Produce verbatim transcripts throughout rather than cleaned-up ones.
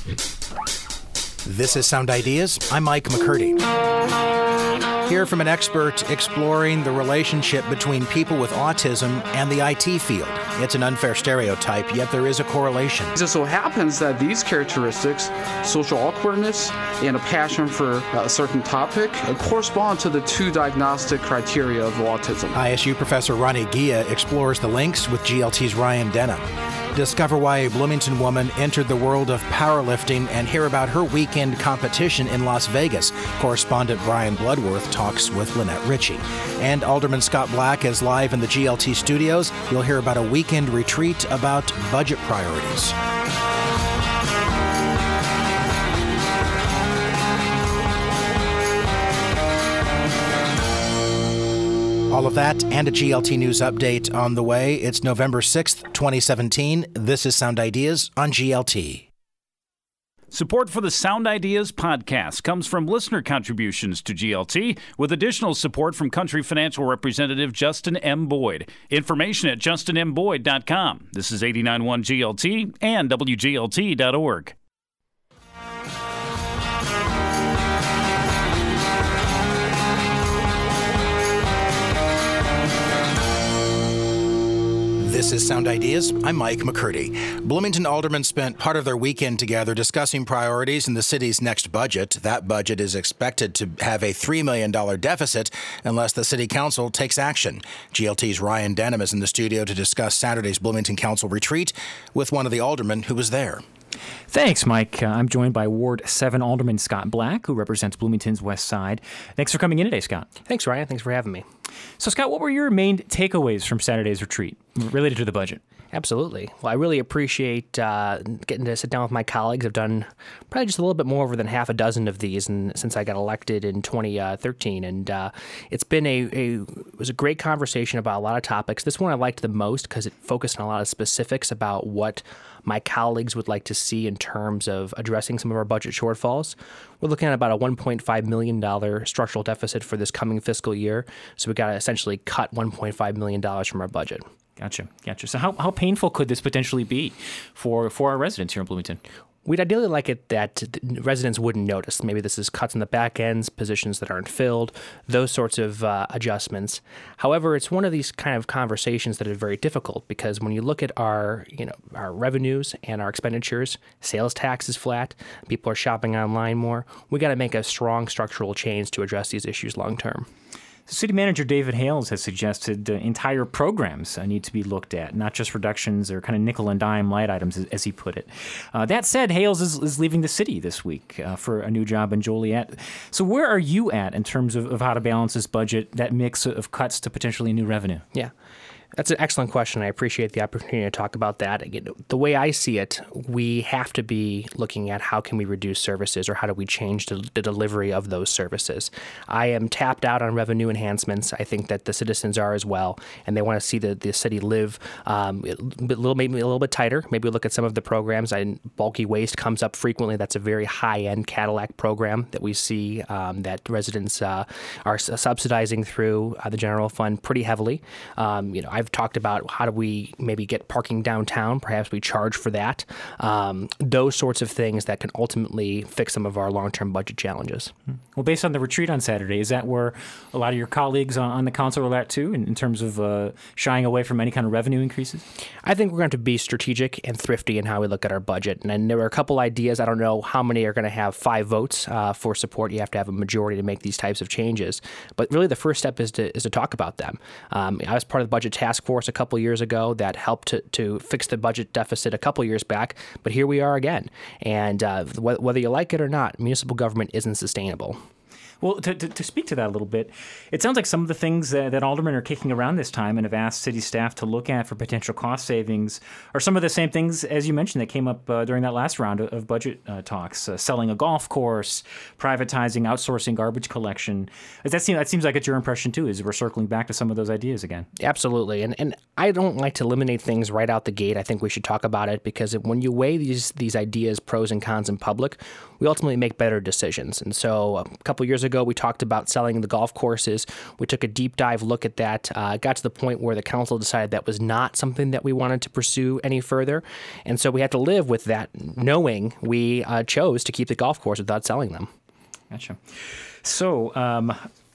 This is Sound Ideas. I'm Mike McCurdy. Hear from an expert exploring the relationship between people with autism and the I T field. It's an unfair stereotype, yet there is a correlation. It just so happens that these characteristics, social awkwardness and a passion for a certain topic, correspond to the two diagnostic criteria of autism. I S U professor Ronnie Gia explores the links with G L T's Ryan Denham. Discover why a Bloomington woman entered the world of powerlifting and hear about her weekend competition in Las Vegas. Correspondent Brian Bloodworth talks with Lynette Ritchie. And Alderman Scott Black is live in the G L T studios. You'll hear about a weekend retreat about budget priorities. All of that and a G L T News update on the way. It's November sixth, twenty seventeen. This is Sound Ideas on G L T. Support for the Sound Ideas podcast comes from listener contributions to G L T, with additional support from Country Financial Representative Justin M. Boyd. Information at justin m boyd dot com. This is eighty-nine point one G L T and W G L T dot org. This is Sound Ideas. I'm Mike McCurdy. Bloomington aldermen spent part of their weekend together discussing priorities in the city's next budget. That budget is expected to have a three million dollars deficit unless the city council takes action. G L T's Ryan Denham is in the studio to discuss Saturday's Bloomington Council retreat with one of the aldermen who was there. Thanks, Mike. Uh, I'm joined by Ward seven Alderman Scott Black, who represents Bloomington's West Side. Thanks for coming in today, Scott. Thanks, Ryan. Thanks for having me. So, Scott, what were your main takeaways from Saturday's retreat related to the budget? Absolutely. Well, I really appreciate uh, getting to sit down with my colleagues. I've done probably just a little bit more over than half a dozen of these and since I got elected in twenty thirteen. And uh, it's been a, a it was a great conversation about a lot of topics. This one I liked the most because it focused on a lot of specifics about what my colleagues would like to see in terms of addressing some of our budget shortfalls. We're looking at about a one point five million dollars structural deficit for this coming fiscal year. So we've got to essentially cut one point five million dollars from our budget. Gotcha, gotcha. So how, how painful could this potentially be for, for our residents here in Bloomington? We'd ideally like it that residents wouldn't notice. Maybe this is cuts in the back ends, positions that aren't filled, those sorts of uh, adjustments. However, it's one of these kind of conversations that are very difficult because when you look at our, you know, our revenues and our expenditures, sales tax is flat, people are shopping online more. We got to make a strong structural change to address these issues long term. City Manager David Hales has suggested uh, entire programs uh, need to be looked at, not just reductions or kind of nickel and dime light items, as, as he put it. Uh, that said, Hales is, is leaving the city this week uh, for a new job in Joliet. So where are you at in terms of, of how to balance this budget, that mix of cuts to potentially new revenue? Yeah. That's an excellent question. I appreciate the opportunity to talk about that. Again, the way I see it, we have to be looking at how can we reduce services or how do we change the, the delivery of those services. I am tapped out on revenue enhancements. I think that the citizens are as well, and they want to see the, the city live um, a little, maybe a little bit tighter. Maybe look at some of the programs. I, bulky waste comes up frequently. That's a very high-end Cadillac program that we see um, that residents uh, are subsidizing through uh, the general fund pretty heavily. Um, you know, I've talked about how do we maybe get parking downtown. Perhaps we charge for that. Um, those sorts of things that can ultimately fix some of our long-term budget challenges. Well, based on the retreat on Saturday, is that where a lot of your colleagues on, on the council are at too, in, in terms of uh, shying away from any kind of revenue increases? I think we're going to be strategic and thrifty in how we look at our budget. And then there were a couple ideas. I don't know how many are going to have five votes uh, for support. You have to have a majority to make these types of changes. But really the first step is to is to talk about them. Um, I was part of the budget task force a couple years ago that helped to, to fix the budget deficit a couple years back, but here we are again. And uh, wh- whether you like it or not, municipal government isn't sustainable. Well, to, to, to speak to that a little bit, it sounds like some of the things that, that aldermen are kicking around this time and have asked city staff to look at for potential cost savings are some of the same things, as you mentioned, that came up uh, during that last round of, of budget uh, talks. Uh, selling a golf course, privatizing, outsourcing garbage collection. That seems, that seems like it's your impression, too, is we're circling back to some of those ideas again. Absolutely. And and I don't like to eliminate things right out the gate. I think we should talk about it because when you weigh these, these ideas, pros and cons in public, we ultimately make better decisions. And so a couple years ago, ago, we talked about selling the golf courses. We took a deep dive look at that, uh, got to the point where the council decided that was not something that we wanted to pursue any further. And so we had to live with that, knowing we uh, chose to keep the golf course without selling them. Gotcha. So, um,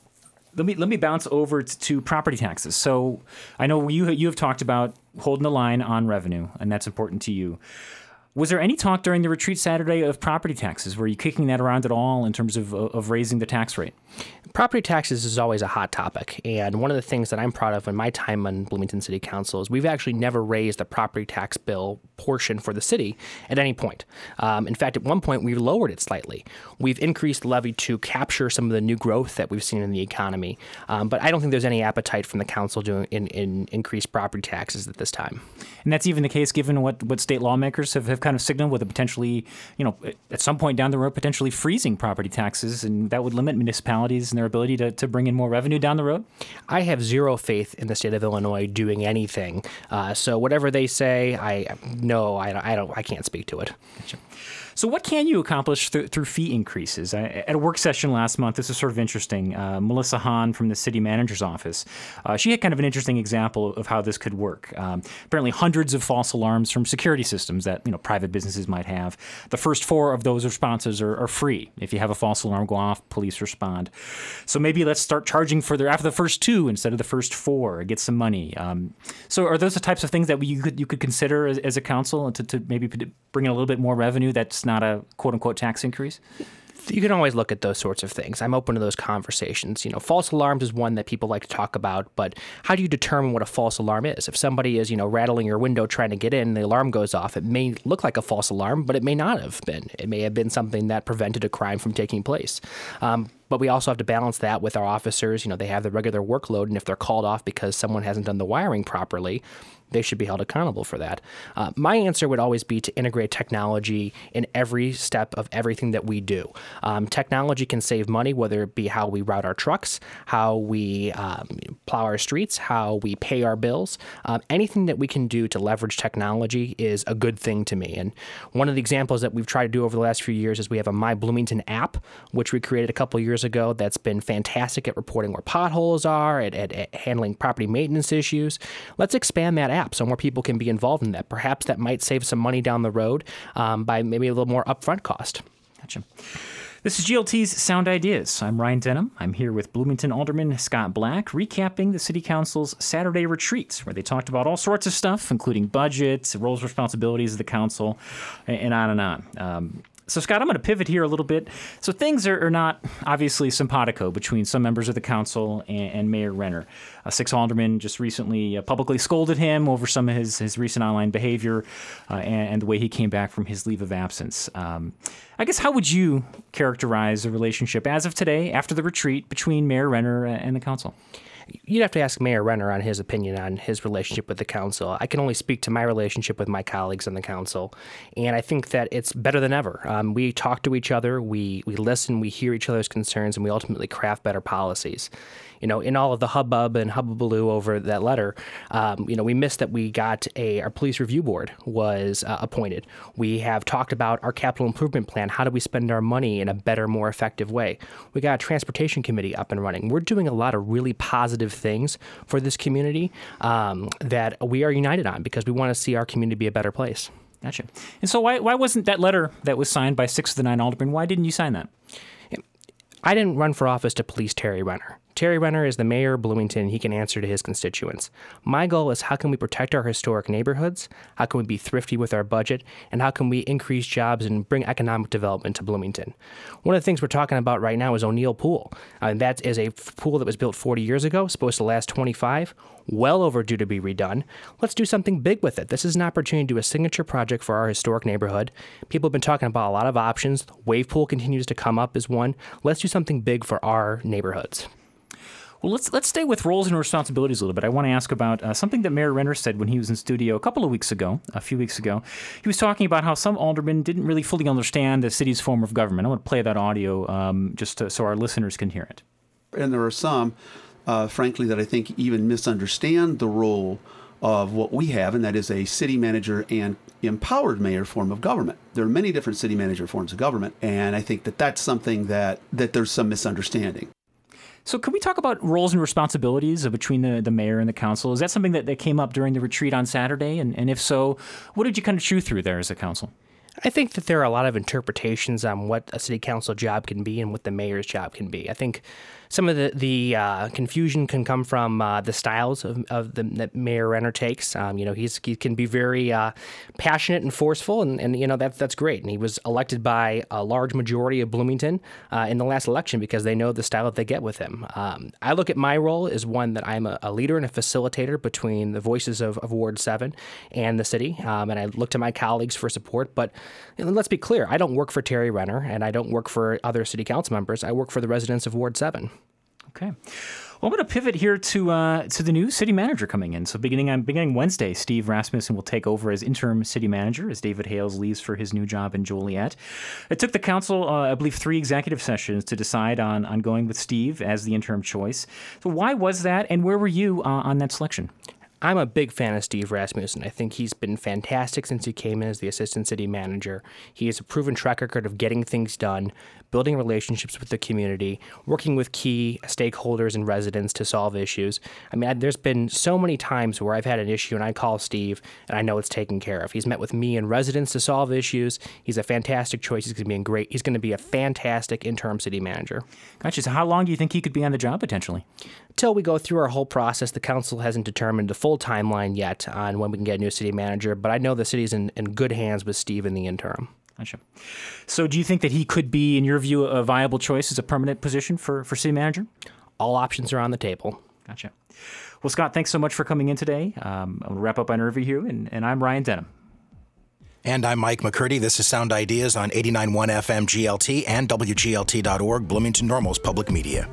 Let me let me bounce over to, to property taxes. So I know you you have talked about holding the line on revenue, and that's important to you. Was there any talk during the retreat Saturday of property taxes? Were you kicking that around at all in terms of of raising the tax rate? Property taxes is always a hot topic, and one of the things that I'm proud of in my time on Bloomington City Council is we've actually never raised the property tax bill portion for the city at any point. Um, in fact, at one point, we lowered it slightly. We've increased the levy to capture some of the new growth that we've seen in the economy, um, but I don't think there's any appetite from the council to in, in increase property taxes at this time. And that's even the case given what, what state lawmakers have, have kind of signaled with a potentially, you know, at some point down the road, potentially freezing property taxes, and that would limit municipalities and their ability to, to bring in more revenue down the road? I have zero faith in the state of Illinois doing anything. Uh, so whatever they say, I no, I don't, I don't, I can't speak to it. Gotcha. So what can you accomplish through, through fee increases? I, at a work session last month, this is sort of interesting. Uh, Melissa Hahn from the city manager's office, uh, she had kind of an interesting example of how this could work. Um, apparently hundreds of false alarms from security systems that you know private businesses might have. The first four of those responses are, are free. If you have a false alarm go off, police respond. So maybe let's start charging for the, after the first two instead of the first four, get some money. Um, so are those the types of things that you could you could consider as, as a council to, to maybe bring in a little bit more revenue that's not a quote-unquote tax increase? You can always look at those sorts of things. I'm open to those conversations. You know, false alarms is one that people like to talk about, but how do you determine what a false alarm is? If somebody is, you know, rattling your window trying to get in, the alarm goes off, it may look like a false alarm, but it may not have been. It may have been something that prevented a crime from taking place. Um, But we also have to balance that with our officers. You know, they have the regular workload, and if they're called off because someone hasn't done the wiring properly, they should be held accountable for that. Uh, my answer would always be to integrate technology in every step of everything that we do. Um, technology can save money, whether it be how we route our trucks, how we um, plow our streets, how we pay our bills. Um, anything that we can do to leverage technology is a good thing to me. And one of the examples that we've tried to do over the last few years is we have a My Bloomington app, which we created a couple years ago that's been fantastic at reporting where potholes are, at, at, at handling property maintenance issues. Let's expand that app so more people can be involved in that. Perhaps that might save some money down the road um, by maybe a little more upfront cost. Gotcha. This is G L T's Sound Ideas. I'm Ryan Denham. I'm here with Bloomington Alderman Scott Black, recapping the City Council's Saturday retreat, where they talked about all sorts of stuff, including budgets, roles, responsibilities of the council, and on and on. Um, So, Scott, I'm going to pivot here a little bit. So things are, are not obviously simpatico between some members of the council and, and Mayor Renner. Uh, six aldermen just recently uh, publicly scolded him over some of his, his recent online behavior uh, and, and the way he came back from his leave of absence. Um, I guess how would you characterize the relationship as of today, after the retreat, between Mayor Renner and the council? You'd have to ask Mayor Renner on his opinion on his relationship with the council. I can only speak to my relationship with my colleagues on the council, and I think that it's better than ever. Um, we talk to each other, we we listen, we hear each other's concerns, and we ultimately craft better policies. You know, in all of the hubbub and hubbubaloo over that letter, um, you know, we missed that we got a, our police review board was uh, appointed. We have talked about our capital improvement plan. How do we spend our money in a better, more effective way? We got a transportation committee up and running. We're doing a lot of really positive things for this community um, that we are united on because we want to see our community be a better place. Gotcha. And so why why wasn't that letter that was signed by six of the nine aldermen, why didn't you sign that? I didn't run for office to police Terry Renner. Terry Renner is the mayor of Bloomington. He can answer to his constituents. My goal is how can we protect our historic neighborhoods? How can we be thrifty with our budget? And how can we increase jobs and bring economic development to Bloomington? One of the things we're talking about right now is O'Neill Pool. Uh, that is a pool that was built forty years ago, supposed to last twenty-five, well overdue to be redone. Let's do something big with it. This is an opportunity to do a signature project for our historic neighborhood. People have been talking about a lot of options. Wave pool continues to come up as one. Let's do something big for our neighborhoods. Well, let's let's stay with roles and responsibilities a little bit. I want to ask about uh, something that Mayor Renner said when he was in studio a couple of weeks ago, a few weeks ago. He was talking about how some aldermen didn't really fully understand the city's form of government. I want to play that audio um, just to, so our listeners can hear it. And there are some, uh, frankly, that I think even misunderstand the role of what we have, and that is a city manager and empowered mayor form of government. There are many different city manager forms of government, and I think that that's something that, that there's some misunderstanding. So can we talk about roles and responsibilities between the, the mayor and the council? Is that something that, that came up during the retreat on Saturday? And, and if so, what did you kind of chew through there as a council? I think that there are a lot of interpretations on what a city council job can be and what the mayor's job can be. I think some of the, the uh, confusion can come from uh, the styles of, of the that Mayor Renner takes. Um, you know, he's, he can be very uh, passionate and forceful, and, and you know, that, that's great. And he was elected by a large majority of Bloomington uh, in the last election because they know the style that they get with him. Um, I look at my role as one that I'm a, a leader and a facilitator between the voices of, of Ward seven and the city, um, and I look to my colleagues for support. But you know, let's be clear, I don't work for Terry Renner, and I don't work for other city council members. I work for the residents of Ward seven. Okay. Well, I'm going to pivot here to uh, to the new city manager coming in. So beginning on beginning Wednesday, Steve Rasmussen will take over as interim city manager as David Hales leaves for his new job in Joliet. It took the council, uh, I believe, three executive sessions to decide on, on going with Steve as the interim choice. So why was that, and where were you uh, on that selection? I'm a big fan of Steve Rasmussen. I think he's been fantastic since he came in as the assistant city manager. He has a proven track record of getting things done, building relationships with the community, working with key stakeholders and residents to solve issues. I mean, I, there's been so many times where I've had an issue and I call Steve and I know it's taken care of. He's met with me and residents to solve issues. He's a fantastic choice. He's going to be a great. He's going to be a fantastic interim city manager. Gotcha. So how long do you think he could be on the job potentially? Until we go through our whole process, the council hasn't determined the full timeline yet on when we can get a new city manager, but I know the city's in, in good hands with Steve in the interim. Gotcha. So do you think that he could be, in your view, a viable choice as a permanent position for, for city manager? All options are on the table. Gotcha. Well, Scott, thanks so much for coming in today. Um, I'll wrap up our interview here, and, and I'm Ryan Denham. And I'm Mike McCurdy. This is Sound Ideas on eighty-nine point one F M G L T and W G L T dot org, Bloomington Normal's public media.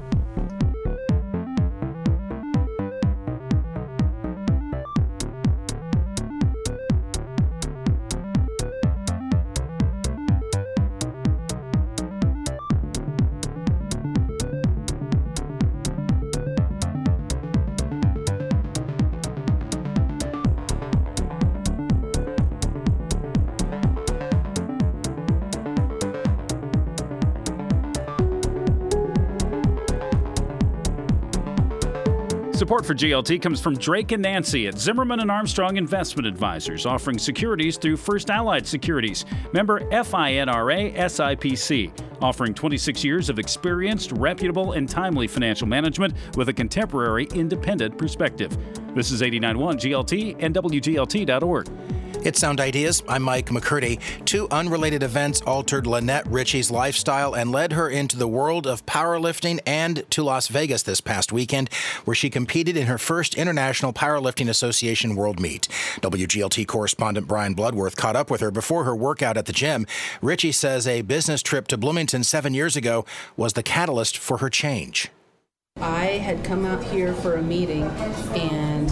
Support for G L T comes from Drake and Nancy at Zimmerman and Armstrong Investment Advisors, offering securities through First Allied Securities, member FINRA S I P C, offering twenty-six years of experienced, reputable, and timely financial management with a contemporary, independent perspective. This is eighty-nine point one G L T and W G L T dot org. It's Sound Ideas. I'm Mike McCurdy. Two unrelated events altered Lynette Ritchie's lifestyle and led her into the world of powerlifting and to Las Vegas this past weekend, where she competed in her first International Powerlifting Association World Meet. W G L T correspondent Brian Bloodworth caught up with her before her workout at the gym. Ritchie says a business trip to Bloomington seven years ago was the catalyst for her change. I had come out here for a meeting, and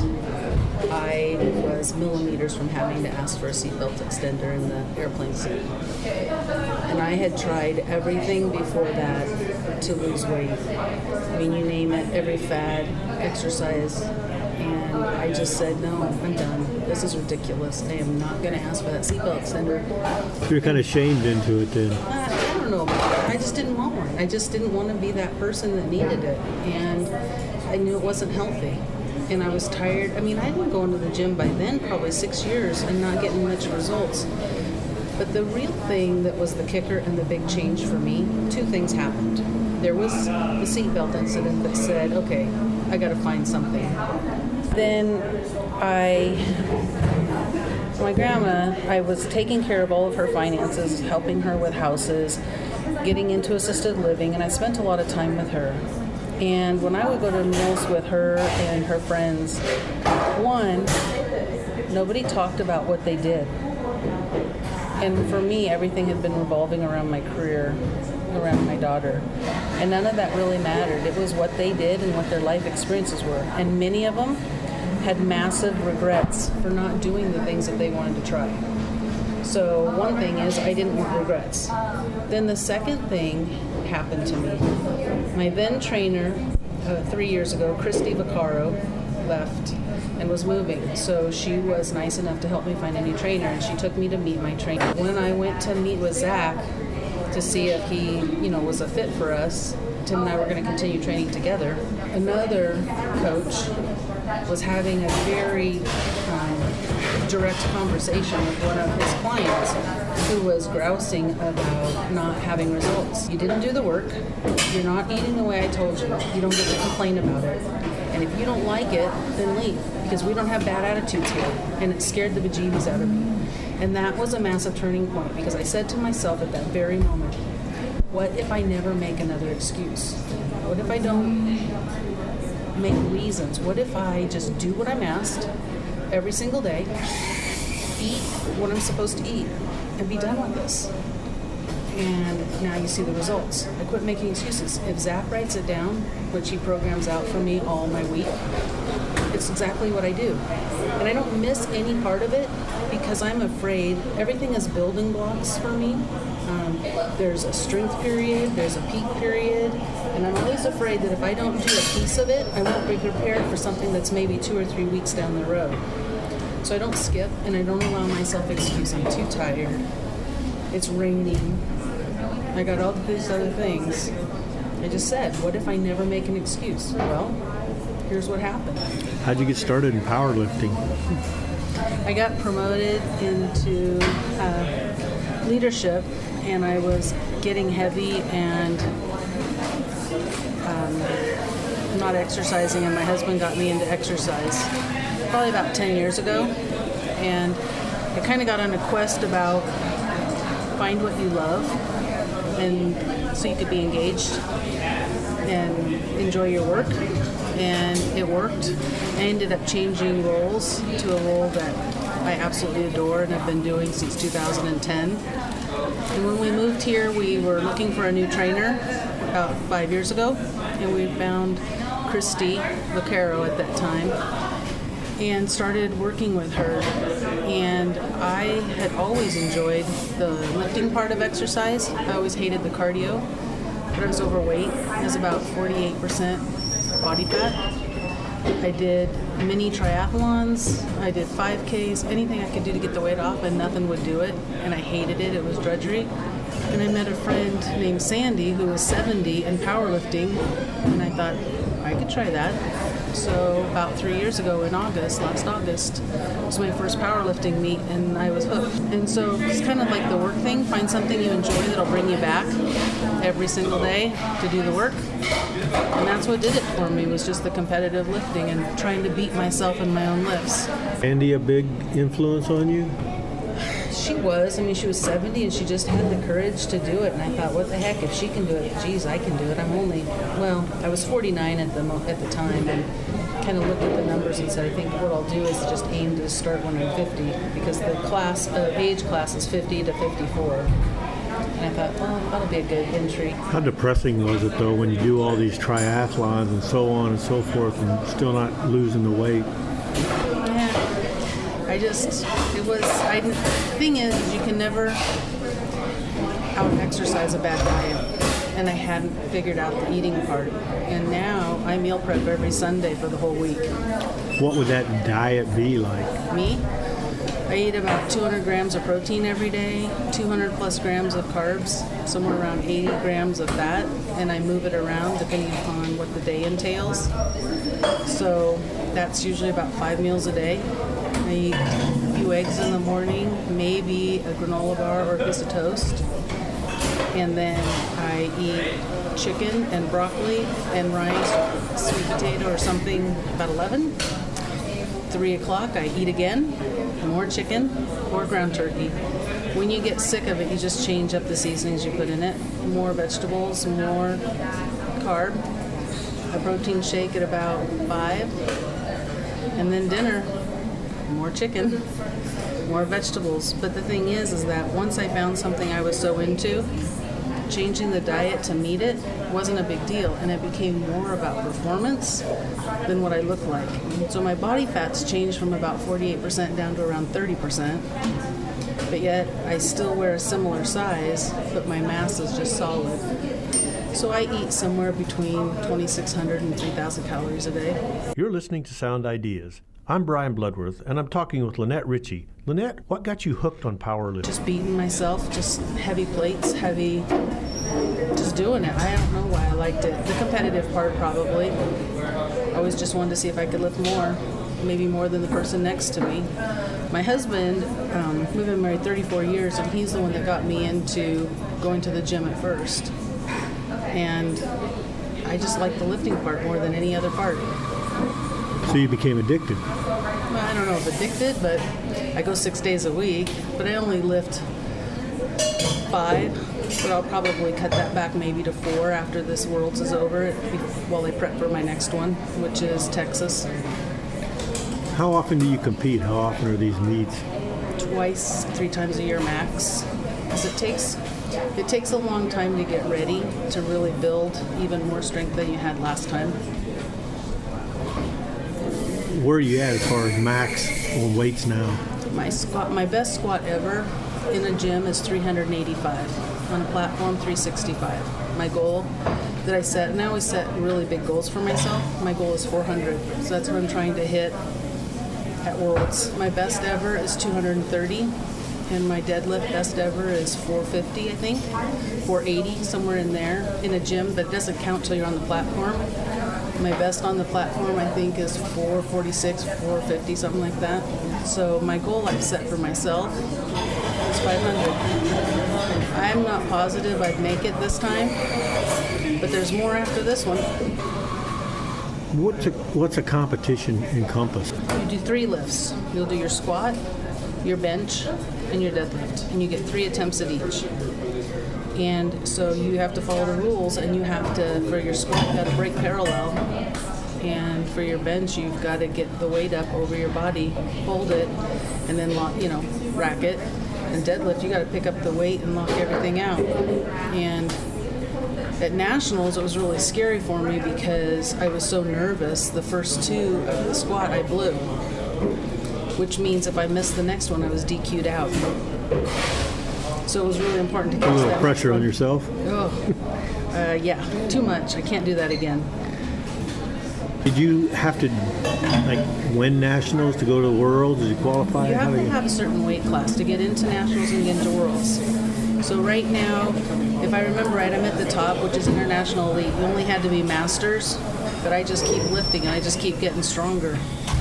I was millimeters from having to ask for a seatbelt extender in the airplane seat. And I had tried everything before that to lose weight. I mean, you name it, every fad, exercise. And I just said, no, I'm done. This is ridiculous. I am not going to ask for that seatbelt extender. You're kind of shamed into it then. Uh, I don't know about that. I just didn't want one. I just didn't want to be that person that needed it. And I knew it wasn't healthy. And I was tired. I mean, I'd been going to the gym by then, probably six years, and not getting much results. But the real thing that was the kicker and the big change for me, two things happened. There was the seatbelt incident that said, okay, I got to find something. Then I, my grandma, I was taking care of all of her finances, helping her with houses, getting into assisted living, and I spent a lot of time with her. And when I would go to meals with her and her friends, one, nobody talked about what they did. And for me, everything had been revolving around my career, around my daughter. And none of that really mattered. It was what they did and what their life experiences were. And many of them had massive regrets for not doing the things that they wanted to try. So one thing is I didn't want regrets. Then the second thing happened to me. My then trainer, uh, three years ago, Christy Vaccaro, left. and was moving. So she was nice enough to help me find a new trainer, and she took me to meet my trainer. When I went to meet with Zach to see if he, you know, was a fit for us, Tim and I were going to continue training together. Another coach was having a very um, direct conversation with one of his clients who was grousing about not having results. You didn't do the work. You're not eating the way I told you. You don't get to complain about it. And if you don't like it, then leave, because we don't have bad attitudes here. And it scared the bejeebies out of me. And that was a massive turning point, because I said to myself at that very moment, what if I never make another excuse? What if I don't make reasons? What if I just do what I'm asked every single day, eat what I'm supposed to eat, and be done with this? And now you see the results. I quit making excuses. If Zach writes it down, which he programs out for me all my week, it's exactly what I do. And I don't miss any part of it because I'm afraid everything is building blocks for me. Um, there's a strength period, there's a peak period, and I'm always afraid that if I don't do a piece of it, I won't be prepared for something that's maybe two or three weeks down the road. So I don't skip, and I don't allow myself excuse. I'm too tired. It's raining. I got all these other things. I just said, what if I never make an excuse? Well, here's what happened. How'd you get started in powerlifting? I got promoted into uh, leadership, and I was getting heavy and um, not exercising, and my husband got me into exercise probably about ten years ago. And I kind of got on a quest about find what you love, and so you could be engaged and enjoy your work. And it worked. I ended up changing roles to a role that I absolutely adore and have been doing since two thousand ten. And when we moved here, we were looking for a new trainer about five years ago, and we found Christy Lucero at that time and started working with her. And I had always enjoyed the lifting part of exercise. I always hated the cardio, but I was overweight. I was about forty-eight percent body fat. I did mini triathlons. I did five Ks, anything I could do to get the weight off, and nothing would do it. And I hated it. It was drudgery. And I met a friend named Sandy who was seventy and powerlifting, and I thought, I could try that. So about three years ago in August, last August, was my first powerlifting meet, and I was hooked. And so it's kind of like the work thing. Find something you enjoy that'll bring you back every single day to do the work. And that's what did it for me, was just the competitive lifting and trying to beat myself in my own lifts. Andy, a big influence on you? She was. I mean, she was seventy, and she just had the courage to do it. And I thought, what the heck, if she can do it, geez, I can do it. I'm only, well, I was forty-nine at the mo- at the time, and kind of looked at the numbers and said, I think what I'll do is just aim to start when I'm fifty, because the class, uh, age class is fifty to fifty-four. And I thought, well, that'll be a good entry. How depressing was it, though, when you do all these triathlons and so on and so forth and still not losing the weight? Yeah. I just, it was, I, the thing is, you can never out-exercise a bad diet. And I hadn't figured out the eating part. And now I meal prep every Sunday for the whole week. What would that diet be like? Me? I eat about two hundred grams of protein every day, two hundred plus grams of carbs, somewhere around eighty grams of fat, and I move it around depending upon what the day entails. So that's usually about five meals a day. I eat a few eggs in the morning, maybe a granola bar or a piece of toast. And then I eat chicken and broccoli and rice, sweet potato or something about eleven. Three o'clock, I eat again, more chicken, more ground turkey. When you get sick of it, you just change up the seasonings you put in it. More vegetables, more carb, a protein shake at about five, and then dinner, more chicken, more vegetables. But the thing is, is that once I found something I was so into, changing the diet to meet it wasn't a big deal, and it became more about performance than what I look like. So my body fat's changed from about forty-eight percent down to around thirty percent, but yet I still wear a similar size, but my mass is just solid. So I eat somewhere between twenty-six hundred and three thousand calories a day. You're listening to Sound Ideas. I'm Brian Bloodworth, and I'm talking with Lynette Ritchie. Lynette, what got you hooked on powerlifting? Just beating myself, just heavy plates, heavy, just doing it. I don't know why I liked it. The competitive part, probably. I always just wanted to see if I could lift more, maybe more than the person next to me. My husband, um, we've been married thirty-four years, and he's the one that got me into going to the gym at first. And I just like the lifting part more than any other part. So you became addicted? Well, I don't know if addicted, but I go six days a week, but I only lift five, but I'll probably cut that back maybe to four after this Worlds is over while I prep for my next one, which is Texas. How often do you compete? How often are these meets? Twice, three times a year max. Because it takes it takes a long time to get ready to really build even more strength than you had last time. Where are you at as far as max on weights now? My squat, my best squat ever in a gym is three hundred eighty-five. On a platform, three sixty-five. My goal that I set, and I always set really big goals for myself. My goal is four hundred, so that's what I'm trying to hit at Worlds. My best ever is two hundred thirty, and my deadlift best ever is four fifty, I think, four eighty, somewhere in there, in a gym that doesn't count till you're on the platform. My best on the platform, I think, is four forty-six, four fifty, something like that. So my goal I've set for myself is five hundred. I'm not positive I'd make it this time, but there's more after this one. What's a, what's a competition encompass? You do three lifts. You'll do your squat, your bench, and your deadlift, and you get three attempts at each. And so you have to follow the rules, and you have to, for your squat, you got to break parallel. And for your bench, you've got to get the weight up over your body, hold it, and then lock, you know, rack it. And deadlift, you got to pick up the weight and lock everything out. And at Nationals, it was really scary for me because I was so nervous. The first two of the squat, I blew, which means if I missed the next one, I was D Q'd out. So it was really important to catch a little that pressure on yourself. Oh, uh, yeah, too much. I can't do that again. Did you have to like win nationals to go to the Worlds? Did you qualify? You have How to do you... have a certain weight class to get into nationals and get into Worlds. So right now, if I remember right, I'm at the top, which is International Elite. You only had to be masters, but I just keep lifting and I just keep getting stronger.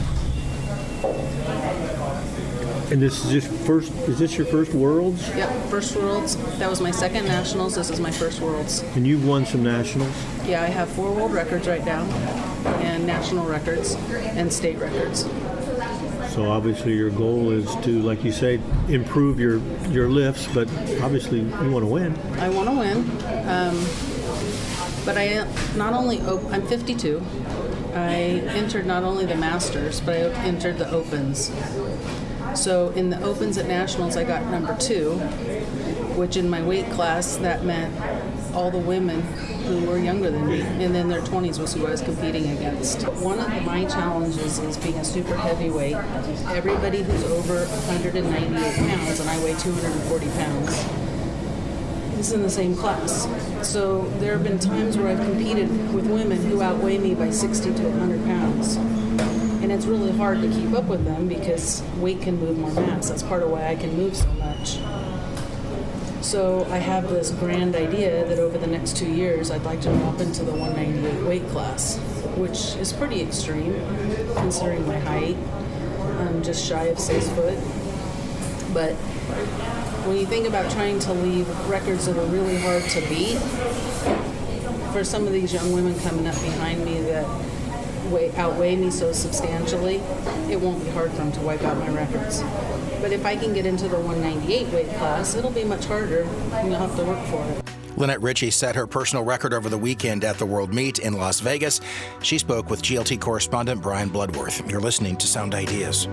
And this is just first. Is this your first Worlds? Yep, first Worlds. That was my second Nationals. This is my first Worlds. And you've won some nationals? Yeah, I have four world records right now, and national records, and state records. So obviously your goal is to, like you say, improve your, your lifts, but obviously you want to win. I want to win, um, but I not only op- I'm fifty-two. I entered not only the Masters, but I entered the Opens. So in the Opens at Nationals, I got number two, which in my weight class, that meant all the women who were younger than me, and in their twenties was who I was competing against. One of my challenges is being a super heavyweight. Everybody who's over one hundred ninety-eight pounds, and I weigh two hundred forty pounds, is in the same class. So there have been times where I've competed with women who outweigh me by sixty to one hundred pounds. And it's really hard to keep up with them because weight can move more mass. That's part of why I can move so much. So I have this grand idea that over the next two years, I'd like to drop into the one ninety-eight weight class, which is pretty extreme considering my height. I'm just shy of six foot. But when you think about trying to leave records that are really hard to beat, for some of these young women coming up behind me that Weigh, outweigh me so substantially, it won't be hard for them to wipe out my records. But if I can get into the one ninety-eight weight class, it'll be much harder, and you'll have to work for it. Lynette Ritchie set her personal record over the weekend at the World Meet in Las Vegas. She spoke with G L T correspondent Brian Bloodworth. You're listening to Sound Ideas.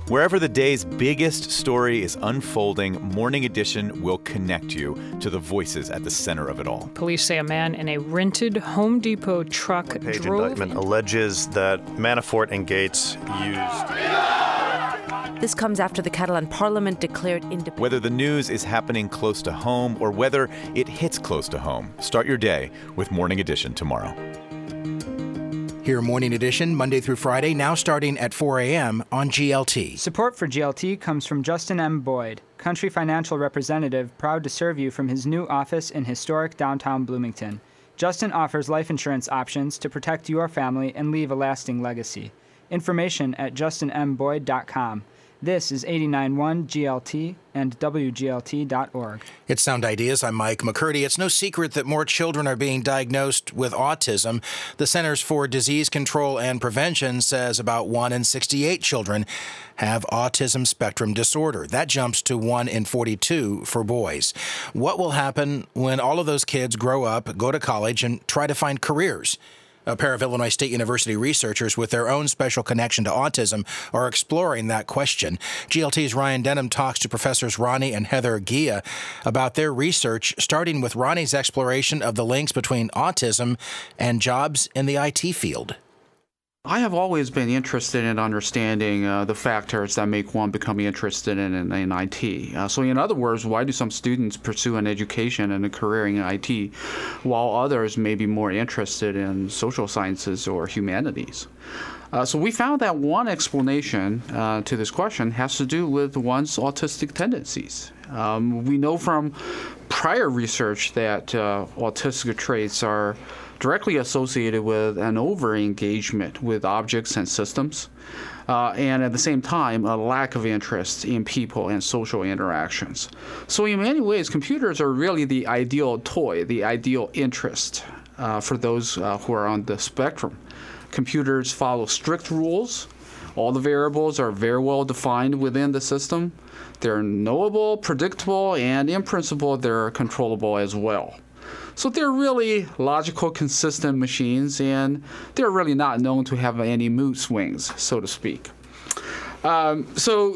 Wherever the day's biggest story is unfolding, Morning Edition will connect you to the voices at the center of it all. Police say a man in a rented Home Depot truck One page drove... indictment alleges that Manafort and Gates used... This comes after the Catalan Parliament declared independence. Whether the news is happening close to home or whether it hits close to home, start your day with Morning Edition tomorrow. Hear Morning Edition Monday through Friday, now starting at four a.m. on G L T. Support for G L T comes from Justin M. Boyd, Country Financial Representative, proud to serve you from his new office in historic downtown Bloomington. Justin offers life insurance options to protect your family and leave a lasting legacy. Information at justin m boyd dot com. This is eighty-nine point one G L T and W G L T dot org. It's Sound Ideas. I'm Mike McCurdy. It's no secret that more children are being diagnosed with autism. The Centers for Disease Control and Prevention says about one in sixty-eight children have autism spectrum disorder. That jumps to one in forty-two for boys. What will happen when all of those kids grow up, go to college, and try to find careers? A pair of Illinois State University researchers with their own special connection to autism are exploring that question. G L T's Ryan Denham talks to Professors Ronnie and Heather Gia about their research, starting with Ronnie's exploration of the links between autism and jobs in the I T field. I have always been interested in understanding uh, the factors that make one become interested in, in, in I T. Uh, so in other words, why do some students pursue an education and a career in I T, while others may be more interested in social sciences or humanities? Uh, so we found that one explanation uh, to this question has to do with one's autistic tendencies. Um, we know from prior research that uh, autistic traits are directly associated with an over-engagement with objects and systems, uh, and at the same time, a lack of interest in people and social interactions. So in many ways, computers are really the ideal toy, the ideal interest uh, for those uh, who are on the spectrum. Computers follow strict rules. All the variables are very well defined within the system. They're knowable, predictable, and in principle, they're controllable as well. So they're really logical, consistent machines, and they're really not known to have any mood swings, so to speak. Um, so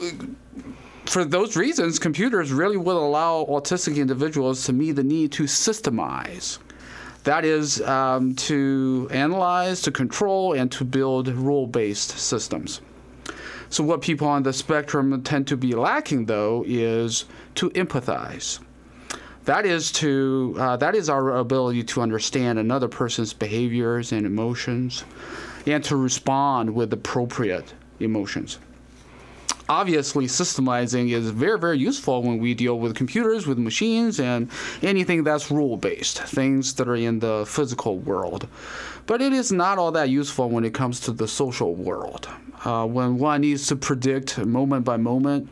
for those reasons, computers really will allow autistic individuals to meet the need to systemize. That is, um, to analyze, to control, and to build rule-based systems. So what people on the spectrum tend to be lacking, though, is to empathize. That is to uh, that is our ability to understand another person's behaviors and emotions, and to respond with appropriate emotions. Obviously, systemizing is very, very useful when we deal with computers, with machines, and anything that's rule-based, things that are in the physical world. But it is not all that useful when it comes to the social world. Uh, when one needs to predict moment by moment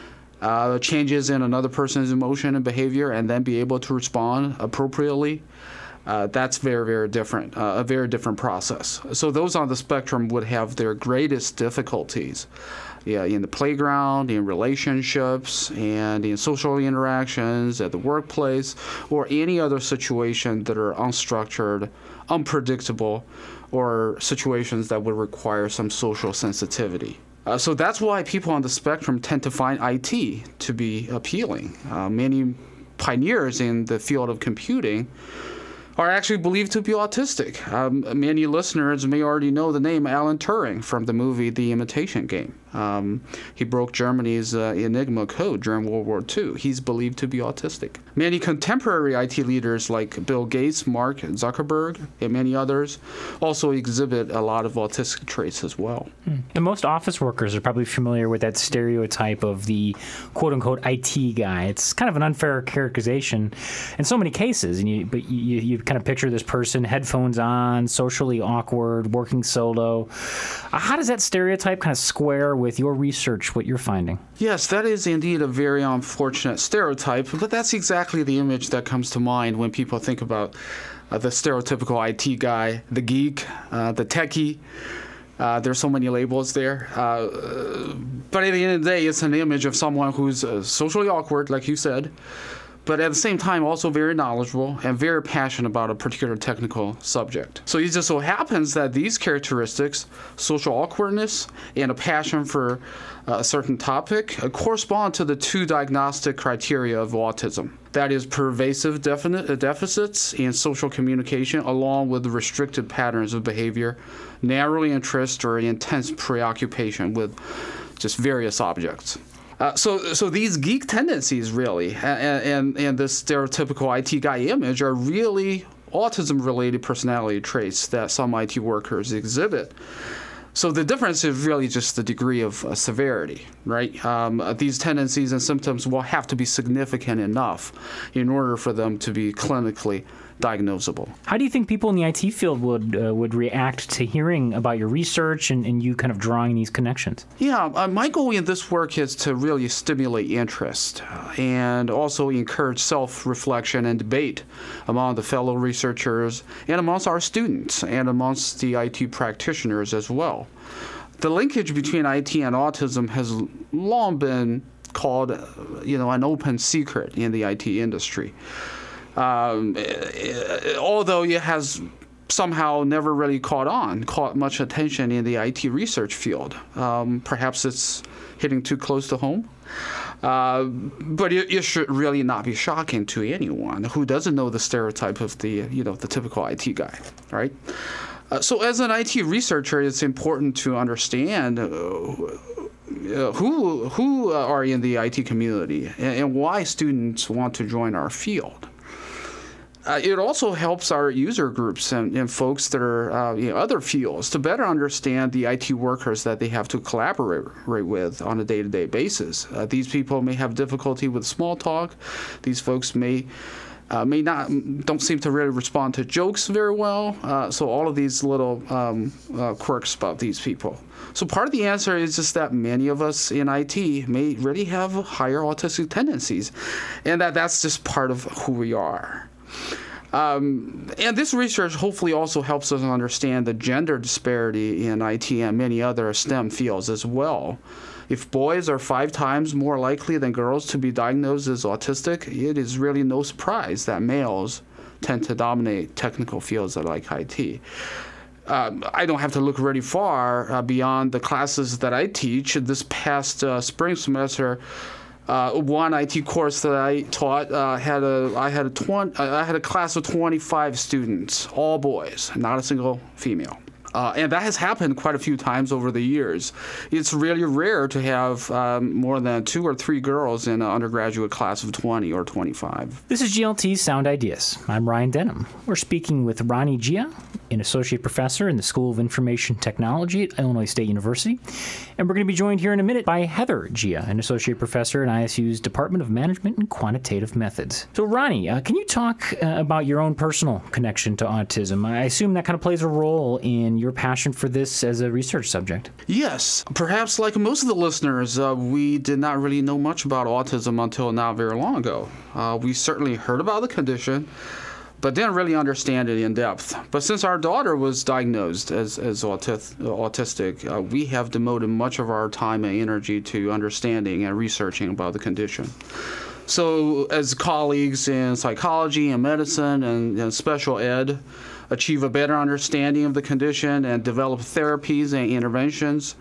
Uh, changes in another person's emotion and behavior and then be able to respond appropriately, uh, that's very, very different, uh, a very different process. So those on the spectrum would have their greatest difficulties yeah, in the playground, in relationships, and in social interactions at the workplace, or any other situation that are unstructured, unpredictable, or situations that would require some social sensitivity. Uh, so that's why people on the spectrum tend to find I T to be appealing. Uh, many pioneers in the field of computing are actually believed to be autistic. Um, many listeners may already know the name Alan Turing from the movie The Imitation Game. Um, he broke Germany's uh, Enigma code during World War Two. He's believed to be autistic. Many contemporary I T leaders like Bill Gates, Mark Zuckerberg, and many others also exhibit a lot of autistic traits as well. Hmm. And most office workers are probably familiar with that stereotype of the quote-unquote I T guy. It's kind of an unfair characterization in so many cases, and you, but you, you kind of picture this person, headphones on, socially awkward, working solo. Uh, how does that stereotype kind of square with your research, what you're finding? Yes, that is indeed a very unfortunate stereotype, but that's exactly the image that comes to mind when people think about uh, the stereotypical I T guy, the geek, uh, the techie. Uh, there's so many labels there. Uh, but at the end of the day, it's an image of someone who's uh, socially awkward, like you said, but at the same time also very knowledgeable and very passionate about a particular technical subject. So it just so happens that these characteristics, social awkwardness and a passion for a certain topic, uh, correspond to the two diagnostic criteria of autism. That is pervasive definite, uh, deficits in social communication along with restricted patterns of behavior, narrow interest, or intense preoccupation with just various objects. Uh, so, so these geek tendencies, really, and, and, and this stereotypical I T guy image are really autism-related personality traits that some I T workers exhibit. So the difference is really just the degree of uh, severity, right? Um, uh, these tendencies and symptoms will have to be significant enough in order for them to be clinically diagnosable. How do you think people in the I T field would uh, would react to hearing about your research and, and you kind of drawing these connections? Yeah, uh, my goal in this work is to really stimulate interest and also encourage self-reflection and debate among the fellow researchers and amongst our students and amongst the I T practitioners as well. The linkage between I T and autism has long been called, you know, an open secret in the I T industry. Um, although it has somehow never really caught on, caught much attention in the I T research field. Um, perhaps it's hitting too close to home. Uh, but it, it should really not be shocking to anyone who doesn't know the stereotype of the, you know, the typical I T guy, right? Uh, so as an I T researcher, it's important to understand uh, Uh, who who uh, are in the I T community and, and why students want to join our field. Uh, it also helps our user groups and, and folks that are uh, in other fields to better understand the I T workers that they have to collaborate with on a day-to-day basis. Uh, these people may have difficulty with small talk. These folks may Uh, may not, don't seem to really respond to jokes very well. Uh, so all of these little um, uh, quirks about these people. So part of the answer is just that many of us in I T may really have higher autistic tendencies, and that that's just part of who we are. Um, and this research hopefully also helps us understand the gender disparity in I T and many other STEM fields as well. If boys are five times more likely than girls to be diagnosed as autistic, it is really no surprise that males tend to dominate technical fields like I T. Um, I don't have to look really far uh, beyond the classes that I teach. This past uh, spring semester, uh, one I T course that I taught uh, had a I had a twenty I had a class of twenty-five students, all boys, not a single female. Uh, and that has happened quite a few times over the years. It's really rare to have um, more than two or three girls in an undergraduate class of twenty or twenty-five. This is G L T's Sound Ideas. I'm Ryan Denham. We're speaking with Ronnie Jia, an associate professor in the School of Information Technology at Illinois State University. And we're going to be joined here in a minute by Heather Jia, an associate professor at I S U's Department of Management and Quantitative Methods. So, Ronnie, uh, can you talk uh, about your own personal connection to autism? I assume that kind of plays a role in your passion for this as a research subject. Yes. Perhaps like most of the listeners, uh, we did not really know much about autism until not very long ago. Uh, we certainly heard about the condition, but didn't really understand it in depth. But since our daughter was diagnosed as, as autis- autistic, uh, we have devoted much of our time and energy to understanding and researching about the condition. So as colleagues in psychology and medicine and, and special ed achieve a better understanding of the condition and develop therapies and interventions,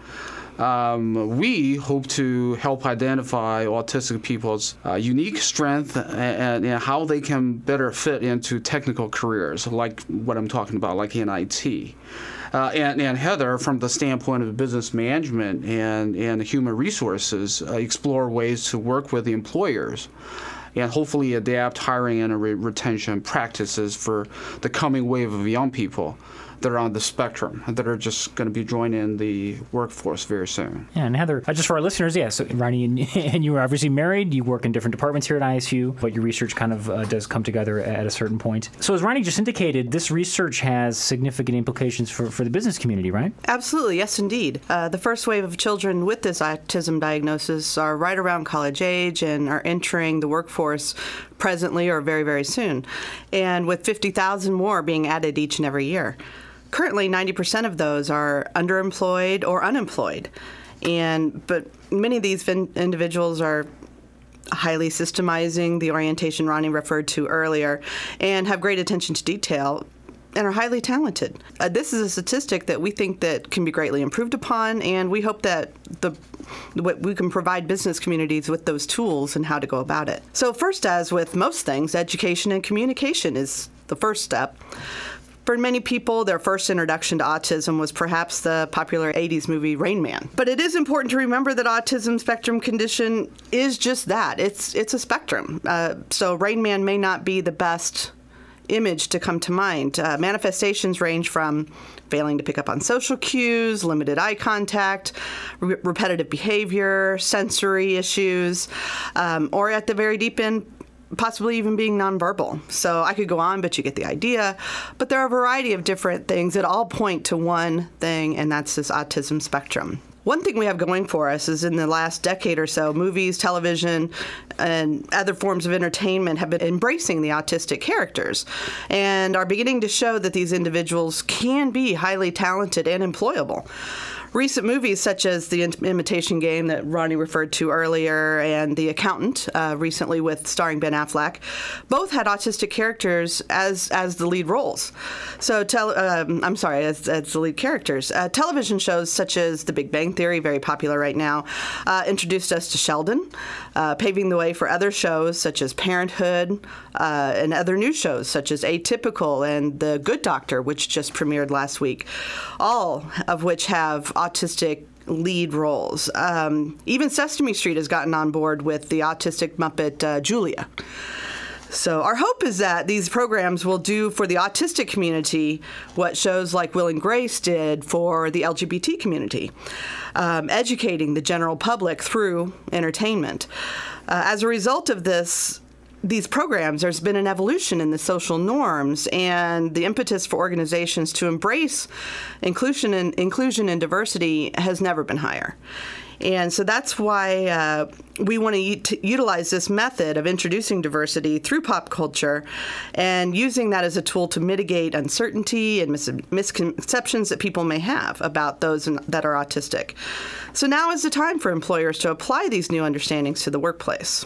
Um, we hope to help identify autistic people's uh, unique strength and, and how they can better fit into technical careers, like what I'm talking about, like in I T. Uh, and, and Heather, from the standpoint of business management and, and human resources, uh, explore ways to work with the employers and hopefully adapt hiring and re- retention practices for the coming wave of young people that are on the spectrum, that are just going to be joining the workforce very soon. Yeah, and Heather, uh, just for our listeners, yeah, so Ronnie and, and you are obviously married. You work in different departments here at I S U, but your research kind of uh, does come together at a certain point. So as Ronnie just indicated, this research has significant implications for, for the business community, right? Absolutely, yes, indeed. Uh, the first wave of children with this autism diagnosis are right around college age and are entering the workforce presently or very, very soon, and with fifty thousand more being added each and every year. Currently, ninety percent of those are underemployed or unemployed, and but many of these fin- individuals are highly systemizing the orientation Ronnie referred to earlier, and have great attention to detail, and are highly talented. Uh, this is a statistic that we think that can be greatly improved upon, and we hope that the we can provide business communities with those tools and how to go about it. So first, as with most things, education and communication is the first step. For many people, their first introduction to autism was perhaps the popular eighties movie Rain Man. But it is important to remember that autism spectrum condition is just that. It's it's a spectrum. Uh, so Rain Man may not be the best image to come to mind. Uh, manifestations range from failing to pick up on social cues, limited eye contact, re- repetitive behavior, sensory issues, um, or at the very deep end, possibly even being nonverbal. So I could go on, but you get the idea. But there are a variety of different things that all point to one thing, and that's this autism spectrum. One thing we have going for us is in the last decade or so, movies, television, and other forms of entertainment have been embracing the autistic characters and are beginning to show that these individuals can be highly talented and employable. Recent movies such as The Imitation Game that Ronnie referred to earlier and The Accountant, uh, recently with starring Ben Affleck, both had autistic characters as as the lead roles. So, tel- um, I'm sorry, as, as the lead characters. Uh, television shows such as The Big Bang Theory, very popular right now, uh, introduced us to Sheldon, uh, paving the way for other shows such as Parenthood uh, and other new shows such as Atypical and The Good Doctor, which just premiered last week, all of which have autistic lead roles. Um, even Sesame Street has gotten on board with the autistic Muppet uh, Julia. So our hope is that these programs will do for the autistic community what shows like Will and Grace did for the L G B T community, um, educating the general public through entertainment. Uh, as a result of this, these programs, there's been an evolution in the social norms, and the impetus for organizations to embrace inclusion and inclusion and diversity has never been higher. And so that's why uh, we want to u- utilize this method of introducing diversity through pop culture and using that as a tool to mitigate uncertainty and mis- misconceptions that people may have about those in, that are autistic. So now is the time for employers to apply these new understandings to the workplace.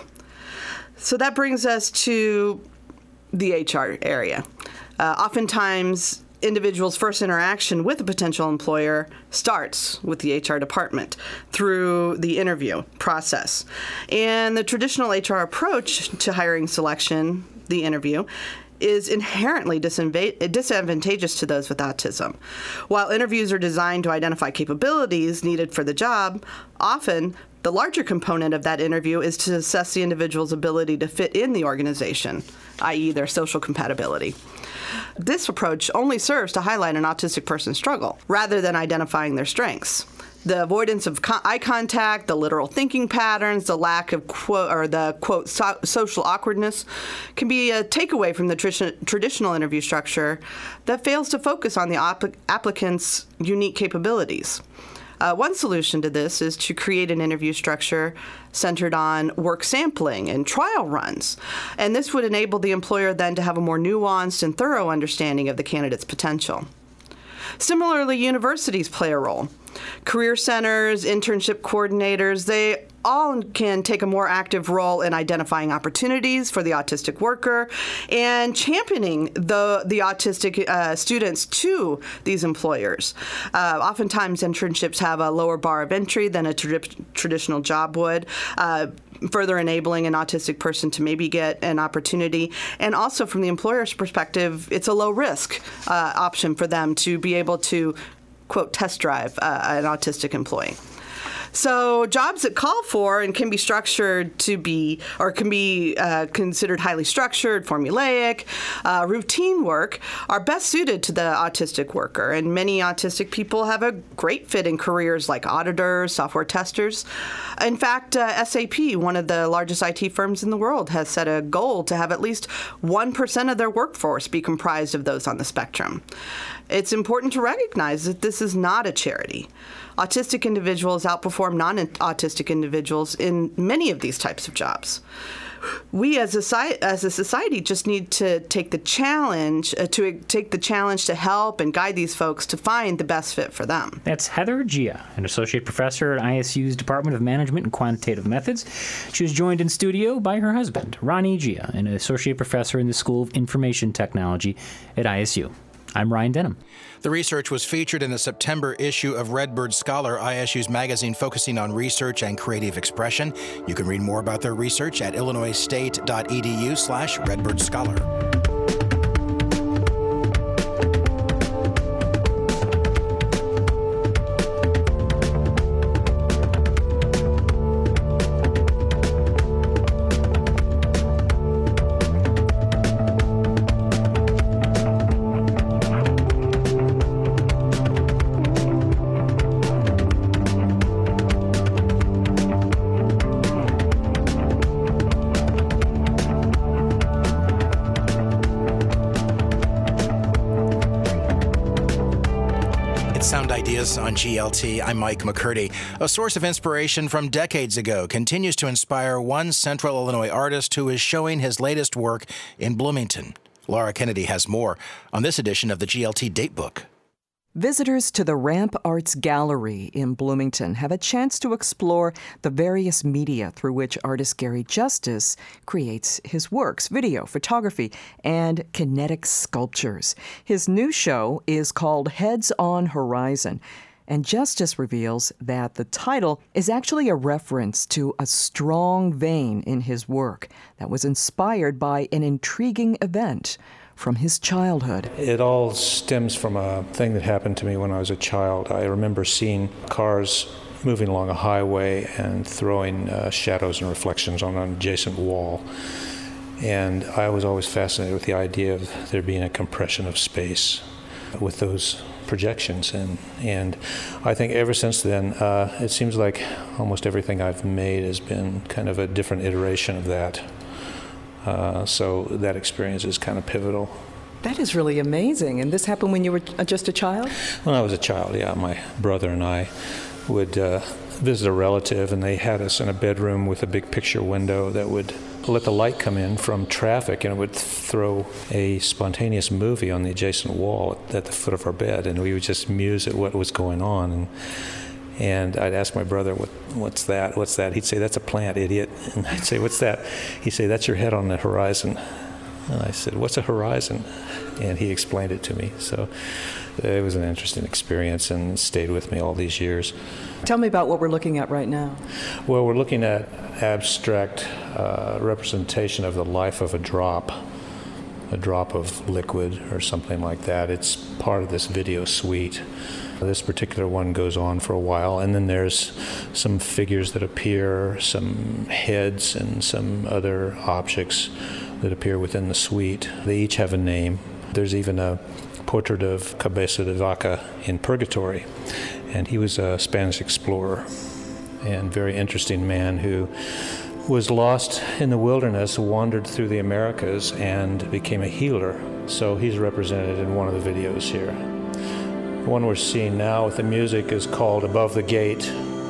So that brings us to the H R area. Uh, oftentimes, individuals' first interaction with a potential employer starts with the H R department through the interview process. And the traditional H R approach to hiring selection, the interview, is inherently disadvantageous to those with autism. While interviews are designed to identify capabilities needed for the job, often the larger component of that interview is to assess the individual's ability to fit in the organization, that is their social compatibility. This approach only serves to highlight an autistic person's struggle, rather than identifying their strengths. The avoidance of co- eye contact, the literal thinking patterns, the lack of quote or the quote so- social awkwardness can be a takeaway from the tr- traditional interview structure that fails to focus on the op- applicant's unique capabilities. Uh, one solution to this is to create an interview structure centered on work sampling and trial runs. And this would enable the employer then to have a more nuanced and thorough understanding of the candidate's potential. Similarly, universities play a role. Career centers, internship coordinators, they all can take a more active role in identifying opportunities for the autistic worker and championing the, the autistic uh, students to these employers. Uh, oftentimes, internships have a lower bar of entry than a tra- traditional job would. Uh, further enabling an autistic person to maybe get an opportunity. And also from the employer's perspective, it's a low-risk uh, option for them to be able to, quote, test drive uh, an autistic employee. So jobs that call for and can be structured to be, or can be uh, considered highly structured, formulaic, uh, routine work are best suited to the autistic worker. And many autistic people have a great fit in careers like auditors, software testers. In fact, uh, S A P, one of the largest I T firms in the world, has set a goal to have at least one percent of their workforce be comprised of those on the spectrum. It's important to recognize that this is not a charity. Autistic individuals outperform non-autistic individuals in many of these types of jobs. We as a, as a society just need to take the challenge uh, to take the challenge to help and guide these folks to find the best fit for them. That's Heather Gia, an associate professor at I S U's Department of Management and Quantitative Methods. She was joined in studio by her husband, Ronnie Gia, an associate professor in the School of Information Technology at I S U. I'm Ryan Denham. The research was featured in the September issue of Redbird Scholar, I S U's magazine focusing on research and creative expression. You can read more about their research at illinoisstate.edu slash Redbird Scholar. Sound Ideas on G L T. I'm Mike McCurdy. A source of inspiration from decades ago continues to inspire one Central Illinois artist who is showing his latest work in Bloomington. Laura Kennedy has more on this edition of the G L T Datebook. Visitors to the Ramp Arts Gallery in Bloomington have a chance to explore the various media through which artist Gary Justice creates his works, video, photography, and kinetic sculptures. His new show is called Heads on Horizon, and Justice reveals that the title is actually a reference to a strong vein in his work that was inspired by an intriguing event from his childhood. It all stems from a thing that happened to me when I was a child. I remember seeing cars moving along a highway and throwing uh, shadows and reflections on an adjacent wall. And I was always fascinated with the idea of there being a compression of space with those projections. And, and I think ever since then, uh, it seems like almost everything I've made has been kind of a different iteration of that. Uh, so that experience is kind of pivotal. That is really amazing. And this happened when you were just a child? When I was a child, yeah. My brother and I would uh, visit a relative, and they had us in a bedroom with a big picture window that would let the light come in from traffic, and it would throw a spontaneous movie on the adjacent wall at the foot of our bed, and we would just muse at what was going on. And And I'd ask my brother, what, what's that? What's that? He'd say, that's a plant, idiot. And I'd say, what's that? He'd say, that's your head on the horizon. And I said, what's a horizon? And he explained it to me. So it was an interesting experience and stayed with me all these years. Tell me about what we're looking at right now. Well, we're looking at abstract uh, representation of the life of a drop, a drop of liquid or something like that. It's part of this video suite. This particular one goes on for a while, and then there's some figures that appear, some heads and some other objects that appear within the suite. They each have a name. There's even a portrait of Cabeza de Vaca in Purgatory, and he was a Spanish explorer and very interesting man who was lost in the wilderness, wandered through the Americas, and became a healer. So he's represented in one of the videos here. The one we're seeing now with the music is called Above the Gate.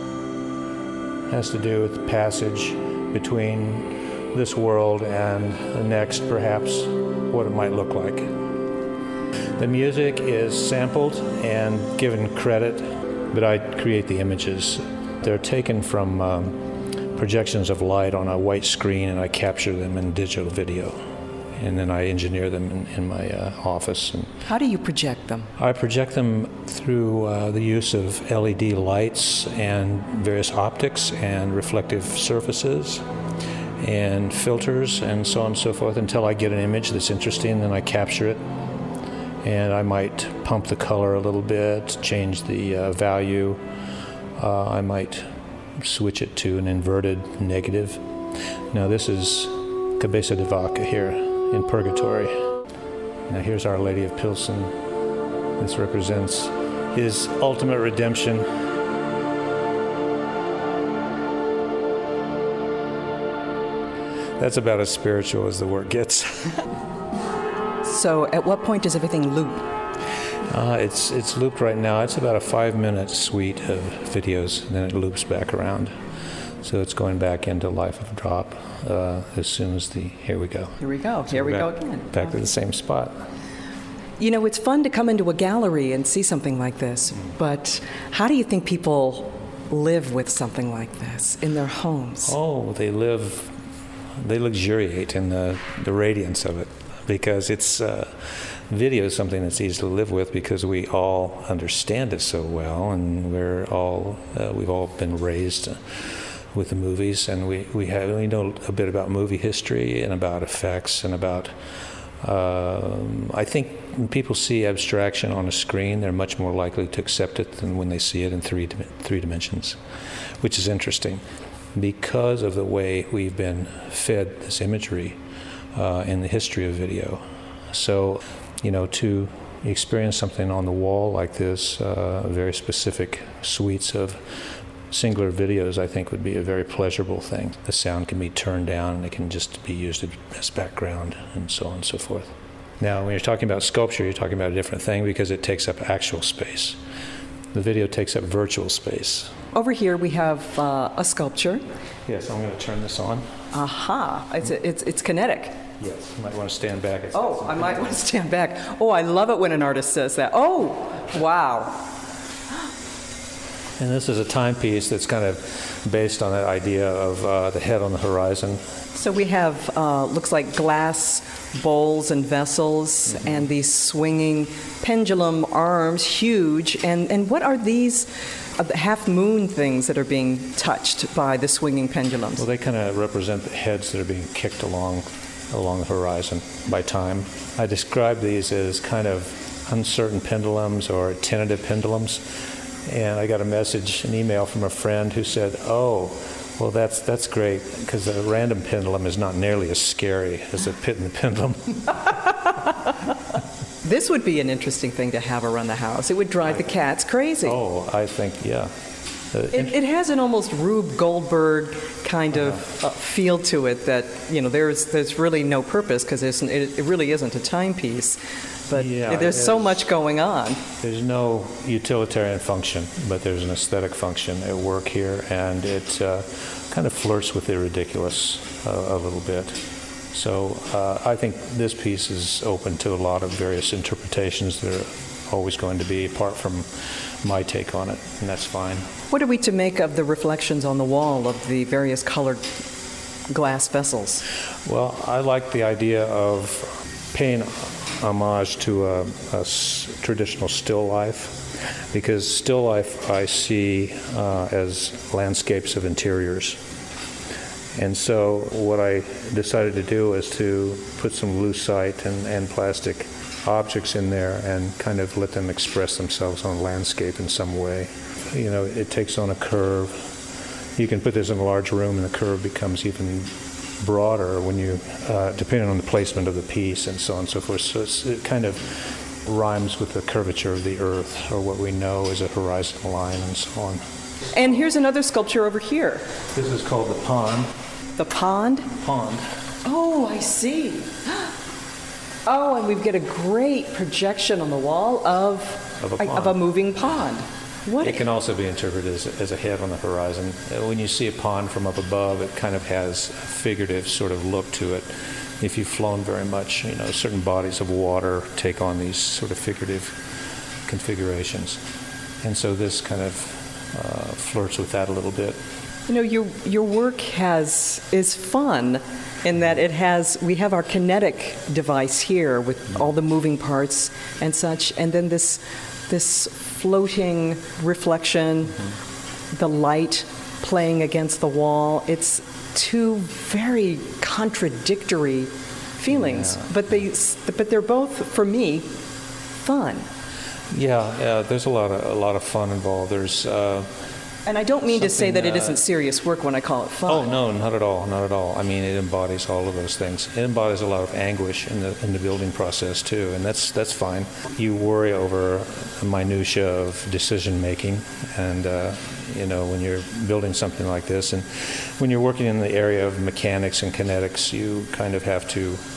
It has to do with the passage between this world and the next, perhaps what it might look like. The music is sampled and given credit, but I create the images. They're taken from um, projections of light on a white screen, and I capture them in digital video. And then I engineer them in, in my uh, office. And how do you project them? I project them through uh, the use of L E D lights and various optics and reflective surfaces and filters and so on and so forth until I get an image that's interesting, then I capture it. And I might pump the color a little bit, change the uh, value. Uh, I might switch it to an inverted negative. Now this is Cabeza de Vaca here in Purgatory. Now here's Our Lady of Pilsen. This represents his ultimate redemption. That's about as spiritual as the work gets. So at what point does everything loop? Uh, it's it's looped right now. It's about a five-minute suite of videos, and then it loops back around. So it's going back into Life of a Drop uh, as soon as the, here we go. Here we go. So Here we back, go again. Back to the same spot. You know, it's fun to come into a gallery and see something like this, but how do you think people live with something like this in their homes? Oh, they live, they luxuriate in the, the radiance of it, because it's, uh, video is something that's easy to live with because we all understand it so well, and we're all, uh, we've all been raised with the movies, and we, we have, we know a bit about movie history and about effects and about, um, I think when people see abstraction on a screen, they're much more likely to accept it than when they see it in three three dimensions, which is interesting because of the way we've been fed this imagery uh, in the history of video. So, you know, to experience something on the wall like this, uh, very specific suites of singular videos, I think would be a very pleasurable thing. The sound can be turned down and it can just be used as background and so on and so forth. Now, when you're talking about sculpture, you're talking about a different thing because it takes up actual space. The video takes up virtual space. Over here we have uh, a sculpture. Yes, I'm going to turn this on. Aha, it's, it's, it's kinetic. Yes, you might want to stand back. It's oh, I might want to stand back. Oh, I love it when an artist says that. Oh, wow. And this is a timepiece that's kind of based on that idea of uh, the head on the horizon. So we have, uh, looks like glass bowls and vessels, mm-hmm. and these swinging pendulum arms, huge. And, and what are these uh, half-moon things that are being touched by the swinging pendulums? Well, they kind of represent the heads that are being kicked along along the horizon by time. I describe these as kind of uncertain pendulums or tentative pendulums. And I got a message, an email from a friend who said, oh, well, that's that's great, because a random pendulum is not nearly as scary as a pit in the pendulum. This would be an interesting thing to have around the house. It would drive the cats crazy. Oh, I think, yeah. Uh, it, it has an almost Rube Goldberg kind of uh, feel to it that, you know, there's there's really no purpose because it, it really isn't a timepiece. But yeah, there's so much going on. There's no utilitarian function, but there's an aesthetic function at work here, and it uh, kind of flirts with the ridiculous uh, a little bit. So uh, I think this piece is open to a lot of various interpretations that are always going to be, apart from my take on it, and that's fine. What are we to make of the reflections on the wall of the various colored glass vessels? Well, I like the idea of paying homage to a, a s- traditional still life, because still life I see uh, as landscapes of interiors. And so what I decided to do is to put some lucite and, and plastic objects in there and kind of let them express themselves on landscape in some way. You know, it takes on a curve. You can put this in a large room and the curve becomes even broader when you, uh, depending on the placement of the piece and so on and so forth. So it's, it kind of rhymes with the curvature of the earth, or what we know as a horizontal line and so on. And here's another sculpture over here. This is called the pond. The pond? Pond. Oh, I see. Oh, and we get a great projection on the wall of, of, a, of a moving pond. What? It can also be interpreted as, as a head on the horizon. When you see a pond from up above, it kind of has a figurative sort of look to it. If you've flown very much, you know, certain bodies of water take on these sort of figurative configurations. And so this kind of uh, flirts with that a little bit. You know, your your work has is fun in that it has, we have our kinetic device here with mm-hmm. all the moving parts and such, and then this this floating reflection, mm-hmm. the light playing against the wall. It's two very contradictory feelings, yeah. but they but they're both, for me, fun. Yeah, yeah. There's a lot of a lot of fun involved. There's. Uh, And I don't mean to say that it isn't serious work when I call it fun. Oh, no, not at all, not at all. I mean, it embodies all of those things. It embodies a lot of anguish in the in the building process, too, and that's that's fine. You worry over the minutia of decision-making, and, uh, you know, when you're building something like this, and when you're working in the area of mechanics and kinetics, you kind of have to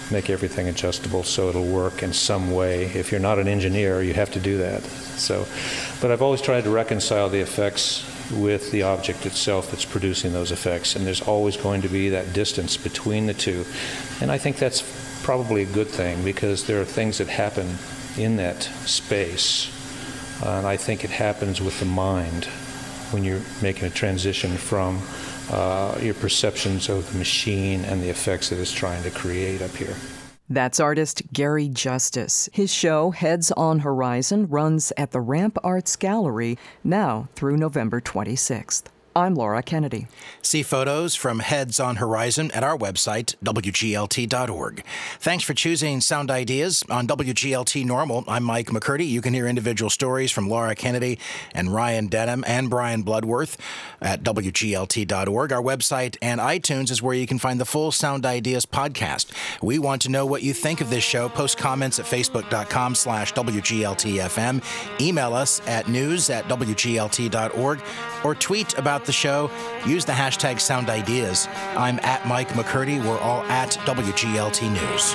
make everything adjustable so it'll work in some way. If you're not an engineer, you have to do that. So, but I've always tried to reconcile the effects with the object itself that's producing those effects, and there's always going to be that distance between the two. And I think that's probably a good thing, because there are things that happen in that space, uh, and I think it happens with the mind when you're making a transition from uh, your perceptions of the machine and the effects that it's trying to create up here. That's artist Gary Justice. His show, Heads on Horizon, runs at the Ramp Arts Gallery now through November twenty-sixth. I'm Laura Kennedy. See photos from Heads on Horizon at our website, W G L T dot org. Thanks for choosing Sound Ideas on W G L T Normal. I'm Mike McCurdy. You can hear individual stories from Laura Kennedy and Ryan Denham and Brian Bloodworth at W G L T dot org. Our website and iTunes is where you can find the full Sound Ideas podcast. We want to know what you think of this show. Post comments at facebook.com slash WGLTFM. Email us at news at W G L T dot org or tweet about the show. Use the hashtag Sound Ideas. I'm at Mike McCurdy. We're all at W G L T News.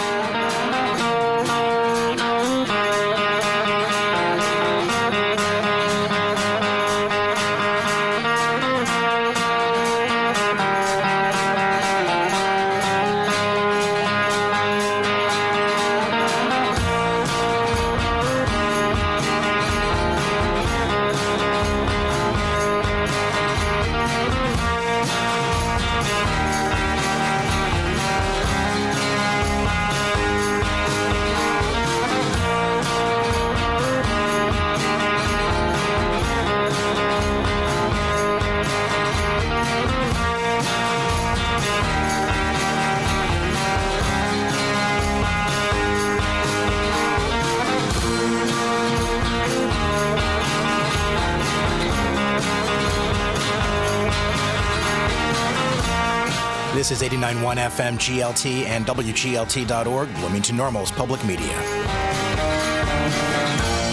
This is eighty-nine point one F M G L T and W G L T dot org, Bloomington Normal's public media.